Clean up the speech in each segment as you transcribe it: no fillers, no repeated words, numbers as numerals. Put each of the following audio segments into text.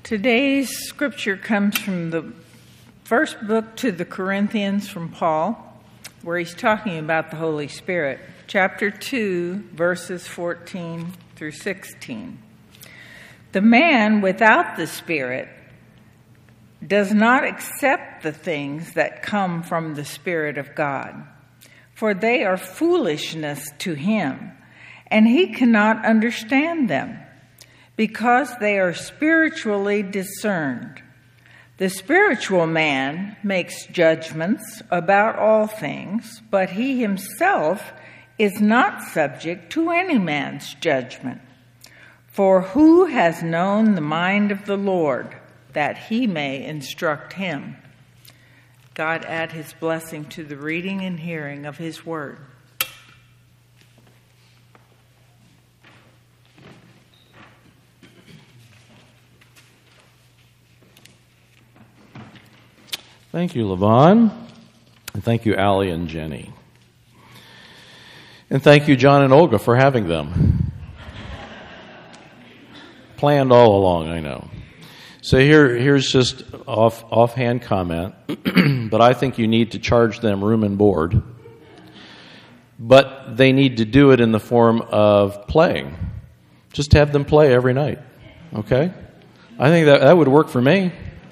Today's scripture comes from the first book to the Corinthians from Paul, where he's talking about the Holy Spirit. Chapter 2, verses 14 through 16. The man without the Spirit does not accept the things that come from the Spirit of God, for they are foolishness to him, and he cannot understand them, because they are spiritually discerned. The spiritual man makes judgments about all things, but he himself is not subject to any man's judgment. For who has known the mind of the Lord, that he may instruct him? God add his blessing to the reading and hearing of his word. Thank you, Levon. And thank you, Allie and Jenny. And thank you, John and Olga, for having them. Planned all along, I know. So here's just offhand comment, but I think you need to charge them room and board. But they need to do it in the form of playing. Just have them play every night, okay? I think that would work for me.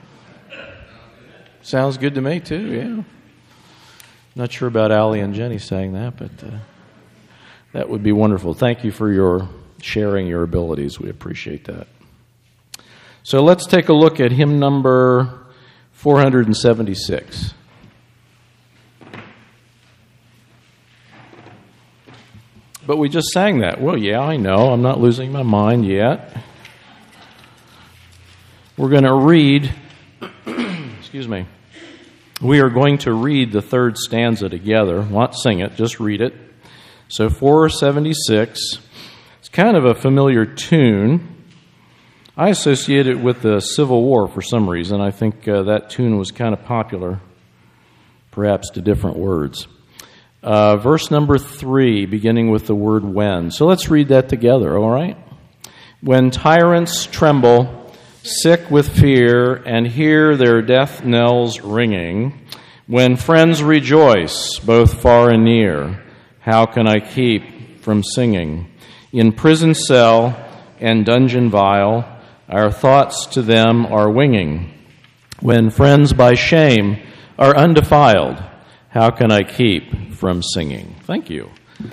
Sounds good to me, too, yeah. Not sure about Allie and Jenny saying that, but that would be wonderful. Thank you for your sharing your abilities. We appreciate that. So let's take a look at hymn number 476. But we just sang that. Well, yeah, I know. I'm not losing my mind yet. We're going to read... Excuse me. We are going to read the third stanza together. Not sing it, just read it. So 476. It's kind of a familiar tune. I associate it with the Civil War for some reason. I think that tune was kind of popular, perhaps to different words. Verse number 3, beginning with the word when. So let's read that together, all right? When tyrants tremble, sick with fear, and hear their death knells ringing, when friends rejoice, both far and near, how can I keep from singing? In prison cell and dungeon vile, our thoughts to them are winging. When friends by shame are undefiled, how can I keep from singing? Thank you.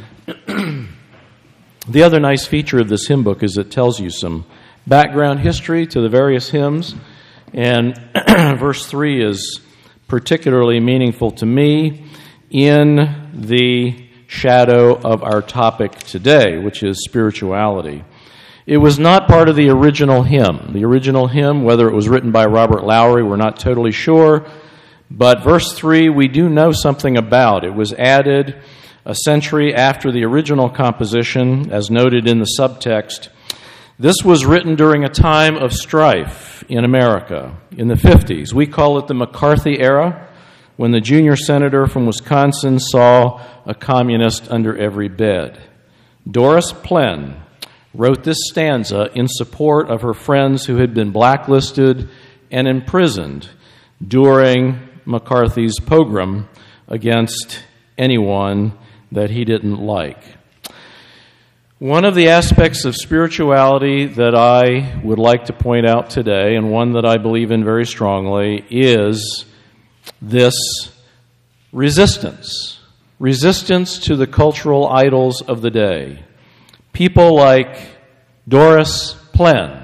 The other nice feature of this hymn book is it tells you some background history to the various hymns, and verse 3 is particularly meaningful to me in the shadow of our topic today, which is spirituality. It was not part of the original hymn. The original hymn, whether it was written by Robert Lowry, we're not totally sure, but verse 3 we do know something about. It was added a century after the original composition, as noted in the subtext. This was written during a time of strife in America in the 50s. We call it the McCarthy era, when the junior senator from Wisconsin saw a communist under every bed. Doris Plenn wrote this stanza in support of her friends who had been blacklisted and imprisoned during McCarthy's pogrom against anyone that he didn't like. One of the aspects of spirituality that I would like to point out today, and one that I believe in very strongly, is this resistance. Resistance to the cultural idols of the day. People like Doris Plenn,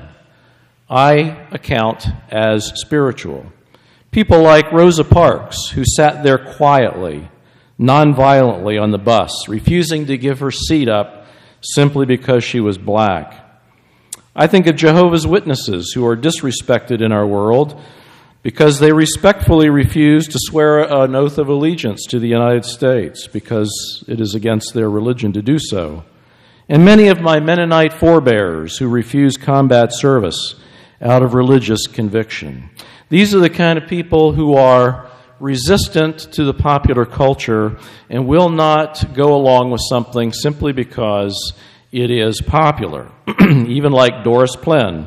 I account as spiritual. People like Rosa Parks, who sat there quietly, nonviolently on the bus, refusing to give her seat up simply because she was black. I think of Jehovah's Witnesses who are disrespected in our world because they respectfully refuse to swear an oath of allegiance to the United States because it is against their religion to do so. And many of my Mennonite forebears who refuse combat service out of religious conviction. These are the kind of people who are resistant to the popular culture and will not go along with something simply because it is popular. Even like Doris Plenn,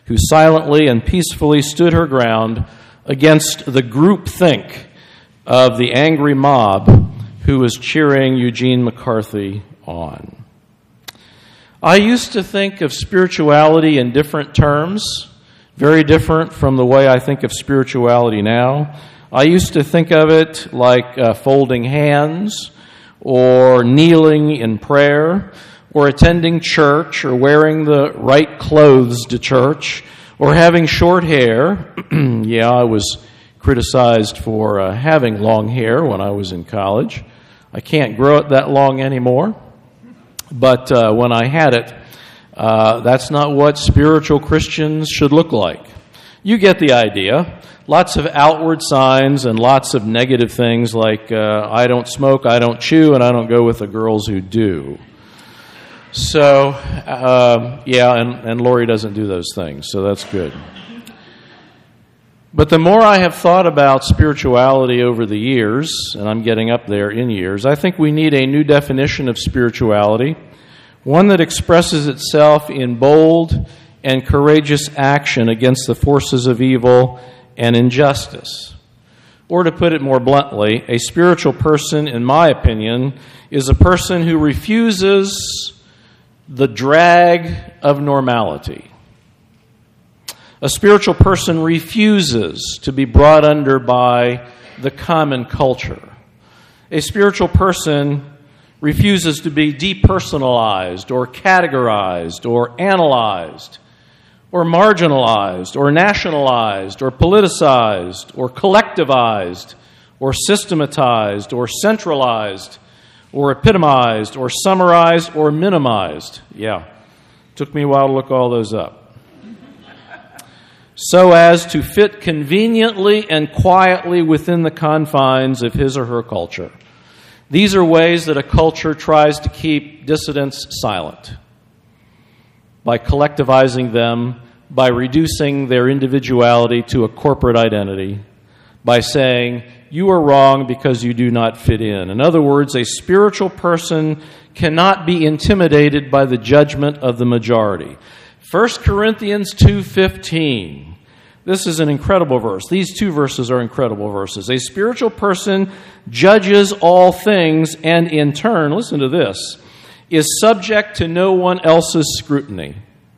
who silently and peacefully stood her ground against the groupthink of the angry mob who was cheering Eugene McCarthy on. I used to think of spirituality in different terms, very different from the way I think of spirituality now. I used to think of it like folding hands, or kneeling in prayer, or attending church, or wearing the right clothes to church, or having short hair. Yeah, I was criticized for having long hair when I was in college. I can't grow it that long anymore. But when I had it, that's not what spiritual Christians should look like. You get the idea. Lots of outward signs and lots of negative things like I don't smoke, I don't chew, and I don't go with the girls who do. So, and Lori doesn't do those things, so that's good. But the more I have thought about spirituality over the years, and I'm getting up there in years, I think we need a new definition of spirituality, one that expresses itself in bold and courageous action against the forces of evil and injustice. Or to put it more bluntly, a spiritual person, in my opinion, is a person who refuses the drag of normality. A spiritual person refuses to be brought under by the common culture. A spiritual person refuses to be depersonalized or categorized or analyzed or marginalized or nationalized or politicized or collectivized or systematized or centralized or epitomized or summarized or minimized. Yeah, took me a while to look all those up. So as to fit conveniently and quietly within the confines of his or her culture. These are ways that a culture tries to keep dissidents silent, by collectivizing them, by reducing their individuality to a corporate identity, by saying, you are wrong because you do not fit in. In other words, a spiritual person cannot be intimidated by the judgment of the majority. 1 Corinthians 2:15. This is an incredible verse. These two verses are incredible verses. A spiritual person judges all things and in turn, listen to this, is subject to no one else's scrutiny,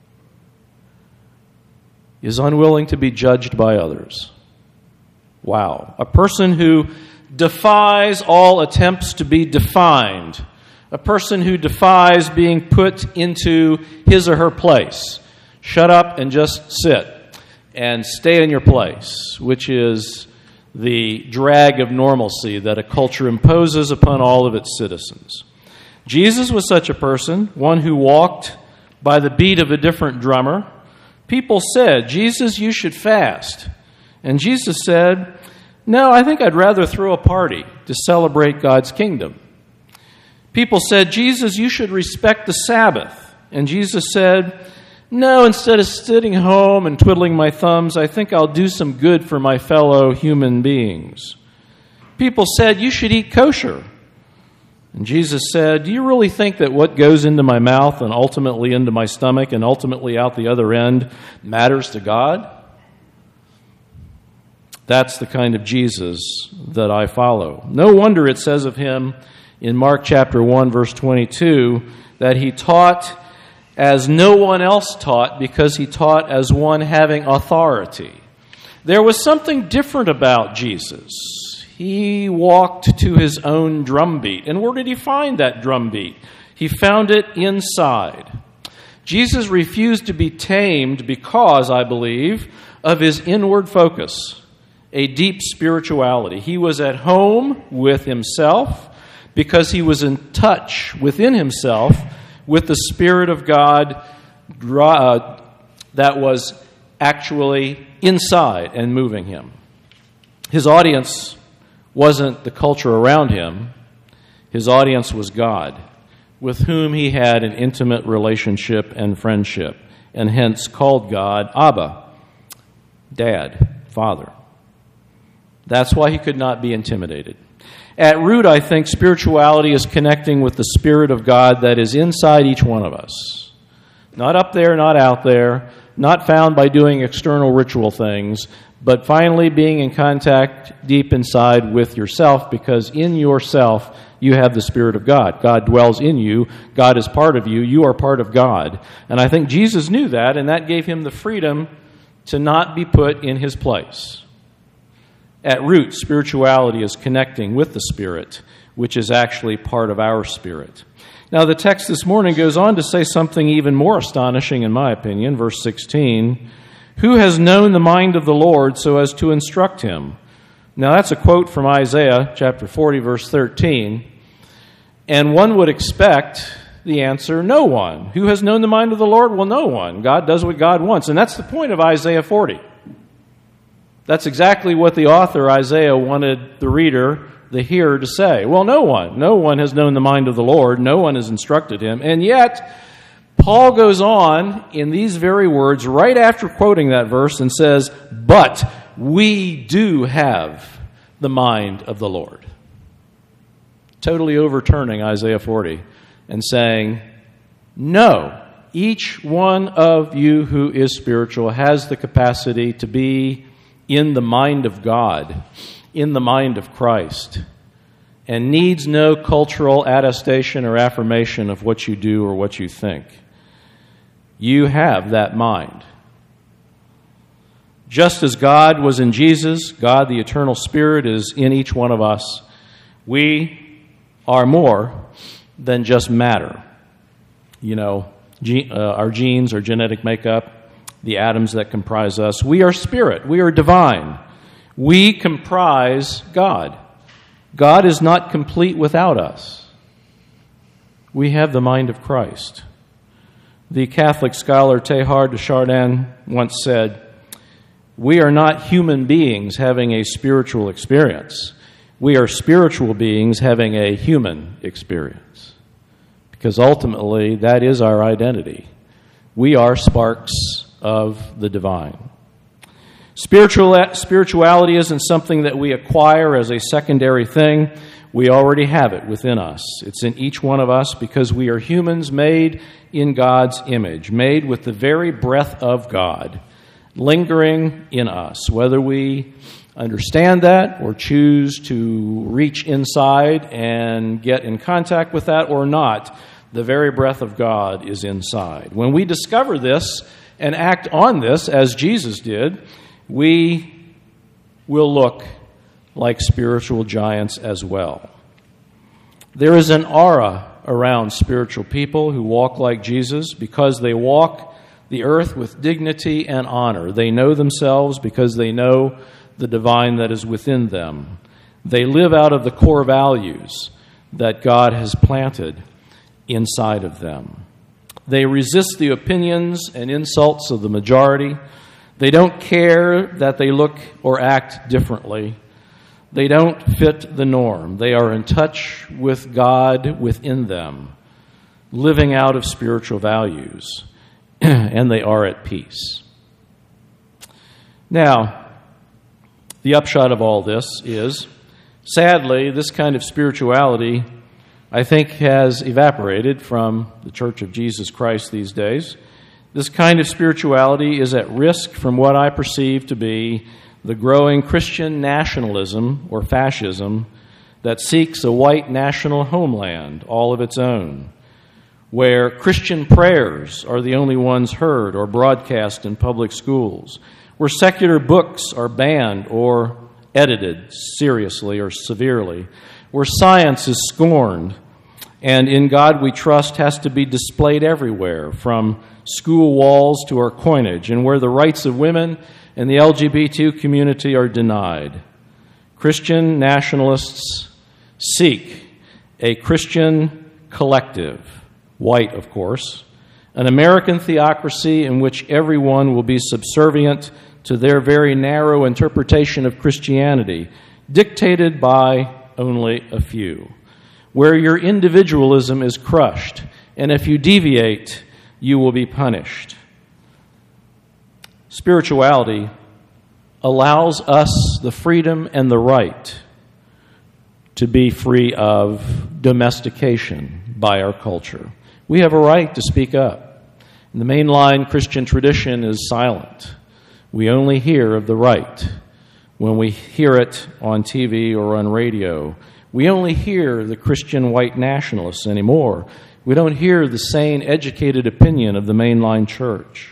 is unwilling to be judged by others. Wow. A person who defies all attempts to be defined. A person who defies being put into his or her place. Shut up and just sit and stay in your place, which is the drag of normalcy that a culture imposes upon all of its citizens. Jesus was such a person, one who walked by the beat of a different drummer. People said, Jesus, you should fast. And Jesus said, no, I think I'd rather throw a party to celebrate God's kingdom. People said, Jesus, you should respect the Sabbath. And Jesus said, no, instead of sitting home and twiddling my thumbs, I think I'll do some good for my fellow human beings. People said, you should eat kosher. And Jesus said, do you really think that what goes into my mouth and ultimately into my stomach and ultimately out the other end matters to God? That's the kind of Jesus that I follow. No wonder it says of him in Mark chapter 1, verse 22, that he taught as no one else taught because he taught as one having authority. There was something different about Jesus. He walked to his own drumbeat. And where did he find that drumbeat? He found it inside. Jesus refused to be tamed because, I believe, of his inward focus, a deep spirituality. He was at home with himself because he was in touch within himself with the Spirit of God that was actually inside and moving him. His audience wasn't the culture around him. His audience was God, with whom he had an intimate relationship and friendship, and hence called God Abba, Dad, Father. That's why he could not be intimidated. At root, I think spirituality is connecting with the Spirit of God that is inside each one of us. Not up there, not out there, not found by doing external ritual things, but finally being in contact deep inside with yourself, because in yourself you have the Spirit of God. God dwells in you. God is part of you. You are part of God. And I think Jesus knew that, and that gave him the freedom to not be put in his place. At root, spirituality is connecting with the Spirit, which is actually part of our spirit. Now, the text this morning goes on to say something even more astonishing, in my opinion. Verse 16, "Who has known the mind of the Lord so as to instruct him?" Now, that's a quote from Isaiah chapter 40, verse 13. And one would expect the answer, no one. Who has known the mind of the Lord? Well, no one. God does what God wants. And that's the point of Isaiah 40. That's exactly what the author, Isaiah, wanted the reader, the hearer, to say. Well, no one. No one has known the mind of the Lord. No one has instructed him. And yet, Paul goes on in these very words right after quoting that verse and says, "But we do have the mind of the Lord." Totally overturning Isaiah 40 and saying, no, each one of you who is spiritual has the capacity to be in the mind of God, in the mind of Christ, and needs no cultural attestation or affirmation of what you do or what you think. You have that mind. Just as God was in Jesus, God, the eternal Spirit, is in each one of us. We are more than just matter. You know, our genes, our genetic makeup, the atoms that comprise us. We are spirit. We are divine. We comprise God. God is not complete without us. We have the mind of Christ. The Catholic scholar Teilhard de Chardin once said, "We are not human beings having a spiritual experience. We are spiritual beings having a human experience." Because ultimately, that is our identity. We are sparks of the divine. Spirituality isn't something that we acquire as a secondary thing. We already have it within us. It's in each one of us because we are humans made in God's image, made with the very breath of God lingering in us. Whether we understand that or choose to reach inside and get in contact with that or not, the very breath of God is inside. When we discover this and act on this, as Jesus did, we will look like spiritual giants as well. There is an aura around spiritual people who walk like Jesus because they walk the earth with dignity and honor. They know themselves because they know the divine that is within them. They live out of the core values that God has planted inside of them. They resist the opinions and insults of the majority. They don't care that they look or act differently. They don't fit the norm. They are in touch with God within them, living out of spiritual values, and they are at peace. Now, the upshot of all this is, sadly, this kind of spirituality, I think, has evaporated from the Church of Jesus Christ these days. This kind of spirituality is at risk from what I perceive to be the growing Christian nationalism or fascism that seeks a white national homeland all of its own, where Christian prayers are the only ones heard or broadcast in public schools, where secular books are banned or edited seriously or severely, where science is scorned, and In God We Trust has to be displayed everywhere, from school walls to our coinage, and where the rights of women and the LGBT community are denied. Christian nationalists seek a Christian collective, white, of course, an American theocracy in which everyone will be subservient to their very narrow interpretation of Christianity, dictated by only a few, where your individualism is crushed, and if you deviate, you will be punished. Spirituality allows us the freedom and the right to be free of domestication by our culture. We have a right to speak up. The mainline Christian tradition is silent. We only hear of the right when we hear it on TV or on radio. We only hear the Christian white nationalists anymore. We don't hear the sane, educated opinion of the mainline church.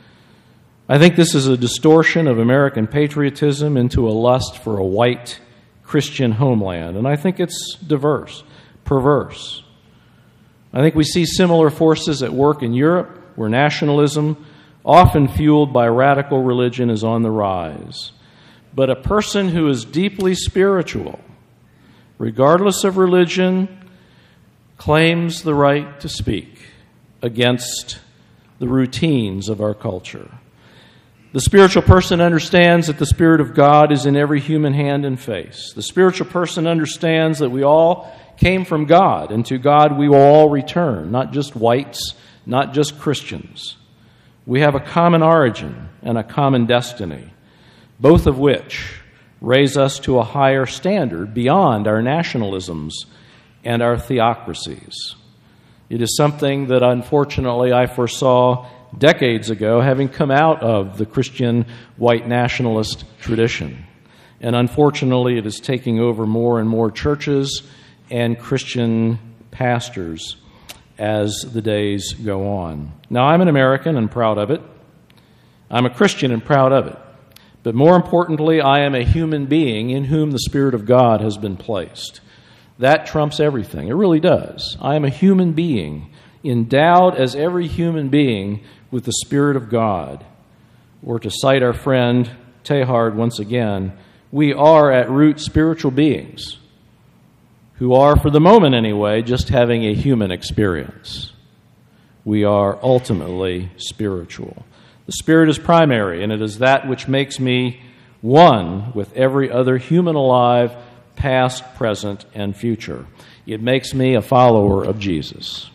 I think this is a distortion of American patriotism into a lust for a white Christian homeland, and I think it's perverse. I think we see similar forces at work in Europe, where nationalism, often fueled by radical religion, is on the rise. But a person who is deeply spiritual, regardless of religion, claims the right to speak against the routines of our culture. The spiritual person understands that the Spirit of God is in every human hand and face. The spiritual person understands that we all came from God, and to God we will all return, not just whites, not just Christians. We have a common origin and a common destiny, both of which raise us to a higher standard beyond our nationalisms and our theocracies. It is something that unfortunately I foresaw decades ago, having come out of the Christian white nationalist tradition. And unfortunately, it is taking over more and more churches and Christian pastors as the days go on. Now, I'm an American and proud of it. I'm a Christian and proud of it. But more importantly, I am a human being in whom the Spirit of God has been placed. That trumps everything. It really does. I am a human being, endowed as every human being with the Spirit of God. Or to cite our friend Teilhard once again, we are at root spiritual beings who are, for the moment anyway, just having a human experience. We are ultimately spiritual. The Spirit is primary, and it is that which makes me one with every other human alive, past, present, and future. It makes me a follower of Jesus.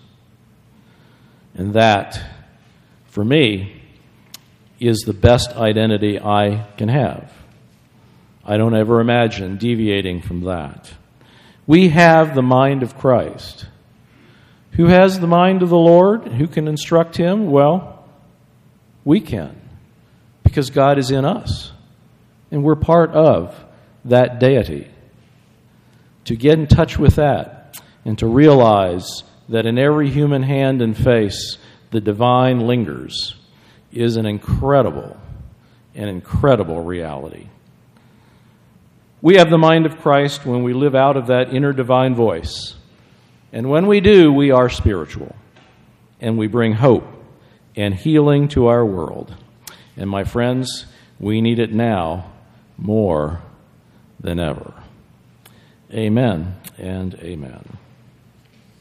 And that, for me, is the best identity I can have. I don't ever imagine deviating from that. We have the mind of Christ. Who has the mind of the Lord? Who can instruct him? Well, we can, because God is in us, and we're part of that deity. To get in touch with that and to realize that in every human hand and face the divine lingers is an incredible reality. We have the mind of Christ when we live out of that inner divine voice. And when we do, we are spiritual. And we bring hope and healing to our world. And my friends, we need it now more than ever. Amen and amen.